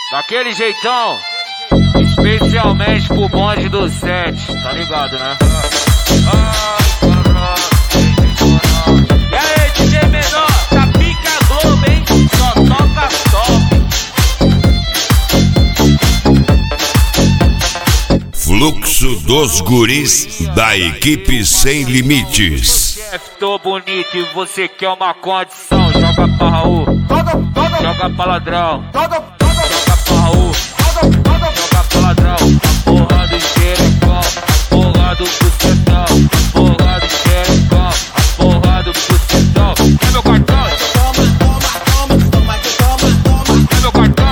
Daquele jeitão, especialmente pro bonde do 7, tá ligado, né? E aí, DJ Menor, tá pica Globo, hein? Só toca top. Fluxo dos guris da equipe Sem Limites. Chefe, tô bonito e você quer uma condição. Joga pra Raul, joga pra ladrão, joga pra Raul, joga pra ladrão. Porra do xerecão, porra do bucetão, porra do xerecão, porra do bucetão. É meu cartão, é meu cartão,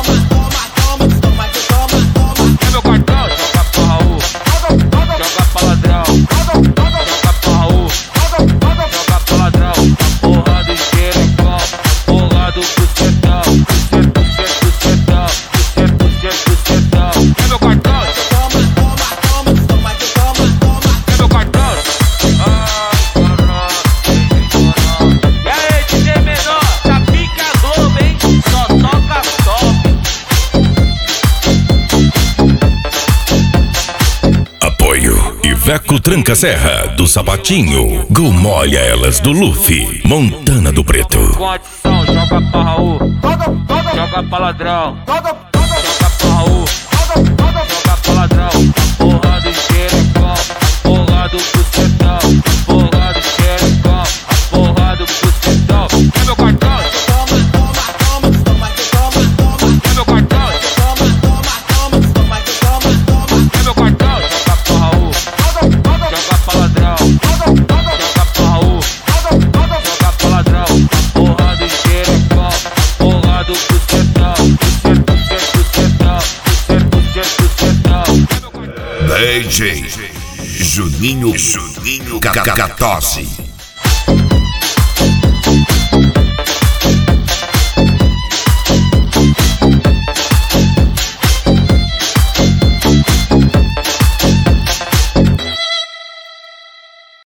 é meu cartão. Joga pra Raul, joga pra ladrão, joga pra Raul, joga pra ladrão. Porra do xerecão, porra do bucetão, bucetão, bucetão. É meu cartão, é meu cartão. E aí, DJ Menor, tá pica Globo, hein? Só toca top. Apoio Iveco Tranca Serra do Sapatinho, Gomolha Elas do Luffy, Montana do Preto. Condição, joga pra Raul, joga pra ladrão, joga pra Raul, joga pra ladrão. Porra do xerecão, porra do bucetão, porra do xerecão, porra do bucetão. É meu cartão, é meu cartão, é meu cartão. Joga pra Raul, joga pra ladrão, joga pra Raul, joga pra ladrão. Porra do xerecão, porra do bucetão, bucetão. DJ Juninho Cacatosse.